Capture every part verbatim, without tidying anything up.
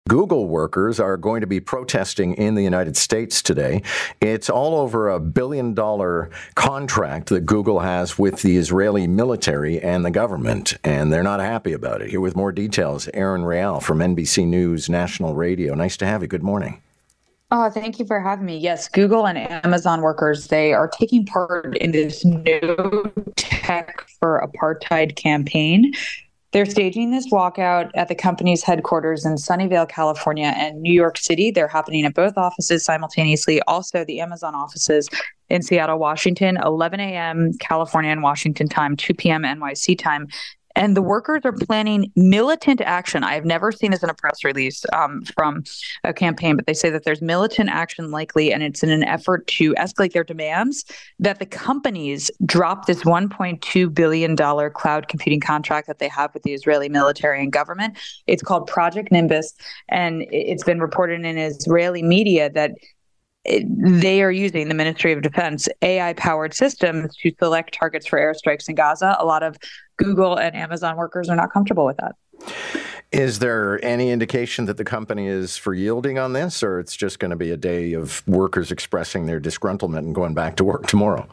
Google workers are going to be protesting in the United States today. It's all over a billion dollar contract that Google has with the Israeli military and the government, and they're not happy about it. Here with more details, Erin Real from N B C News National Radio. Nice to have you. Good morning. Oh, thank you for having me. Yes, Google and Amazon workers, they are taking part in this No Tech for Apartheid campaign. They're staging this walkout at the company's headquarters in Sunnyvale, California, and New York City. They're happening at both offices simultaneously. Also, the Amazon offices in Seattle, Washington, eleven a.m. California and Washington time, two p.m. N Y C time. And the workers are planning militant action. I have never seen this in a press release um, from a campaign, but they say that there's militant action likely, and it's in an effort to escalate their demands that the companies drop this one point two billion dollars cloud computing contract that they have with the Israeli military and government. It's called Project Nimbus, and it's been reported in Israeli media that It, they are using the Ministry of Defense A I-powered systems to select targets for airstrikes in Gaza. A lot of Google and Amazon workers are not comfortable with that. Is there any indication that the company is for yielding on this, or it's just going to be a day of workers expressing their disgruntlement and going back to work tomorrow?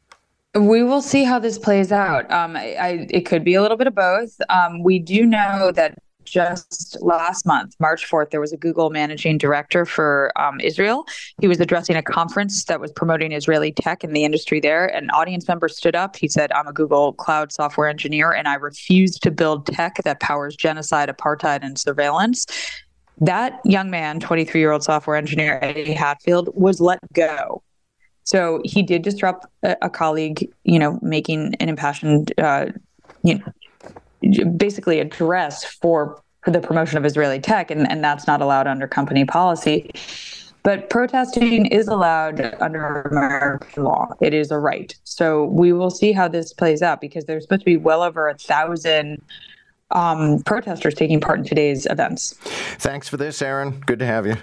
We will see how this plays out. Um, I, I, it could be a little bit of both. Um, we do know that just last month, March fourth, there was a Google managing director for um, Israel. He was addressing a conference that was promoting Israeli tech and the industry there. An audience member stood up. He said, "I'm a Google cloud software engineer, and I refuse to build tech that powers genocide, apartheid, and surveillance." That young man, twenty-three-year-old software engineer Eddie Hatfield, was let go. So he did disrupt a, a colleague, you know, making an impassioned, uh, you know, basically address for, for the promotion of Israeli tech, and, and that's not allowed under company policy. But protesting is allowed under American law. It is a right. So we will see how this plays out, because there's supposed to be well over a thousand um, protesters taking part in today's events. Thanks for this, Erin. Good to have you.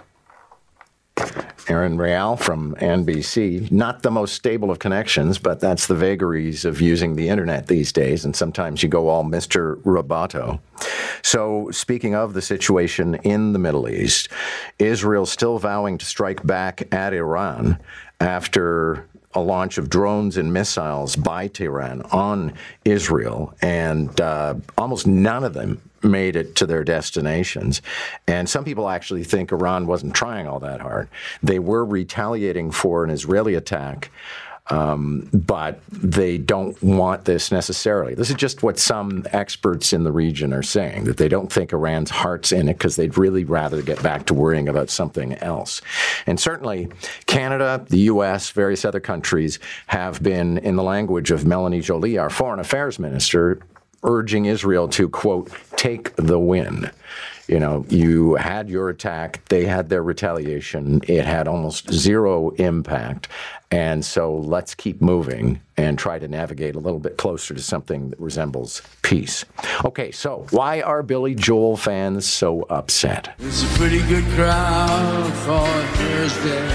Erin Real from N B C. Not the most stable of connections, but that's the vagaries of using the internet these days, and sometimes you go all Mister Roboto. So, speaking of the situation in the Middle East, Israel's still vowing to strike back at Iran after a launch of drones and missiles by Tehran on Israel, and uh, almost none of them made it to their destinations. And some people actually think Iran wasn't trying all that hard. They were retaliating for an Israeli attack, um, but they don't want this necessarily. This is just what some experts in the region are saying, that they don't think Iran's heart's in it because they'd really rather get back to worrying about something else. And certainly Canada, the U S, various other countries have been, in the language of Melanie Joly, our foreign affairs minister, urging Israel to, quote, take the win. You know, you had your attack, they had their retaliation, it had almost zero impact, and so let's keep moving and try to navigate a little bit closer to something that resembles peace. Okay, so why are Billy Joel fans so upset? It's a pretty good crowd for Thursday.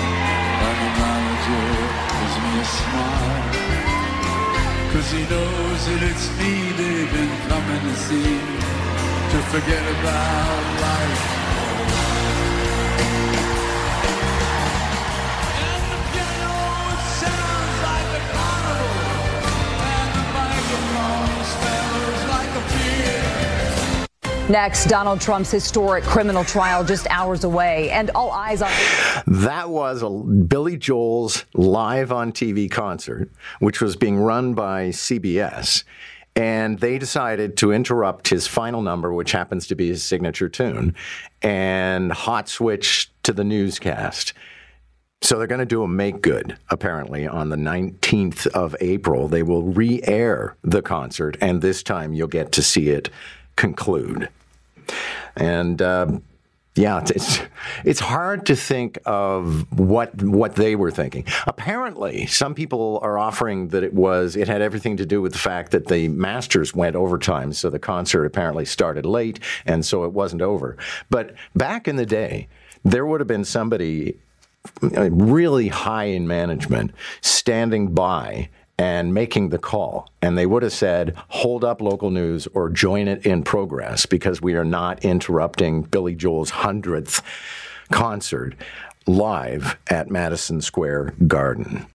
Gives me a smile, 'cause he knows that it's me they've been coming to see, to forget about life. And the piano sounds like a carnival, and the microphone smells like a beer. Next, Donald Trump's historic criminal trial just hours away, and all eyes on... That was a Billy Joel's live on T V concert, which was being run by C B S. And they decided to interrupt his final number, which happens to be his signature tune, and hot switch to the newscast. So they're going to do a make good, apparently, on the nineteenth of April. They will re-air the concert, and this time you'll get to see it conclude. And um, yeah, it's it's hard to think of what what they were thinking. Apparently, some people are offering that it was it had everything to do with the fact that the Masters went overtime, so the concert apparently started late, and so it wasn't over. But back in the day, there would have been somebody really high in management standing by and making the call. And they would have said, hold up local news or join it in progress, because we are not interrupting Billy Joel's hundredth concert live at Madison Square Garden.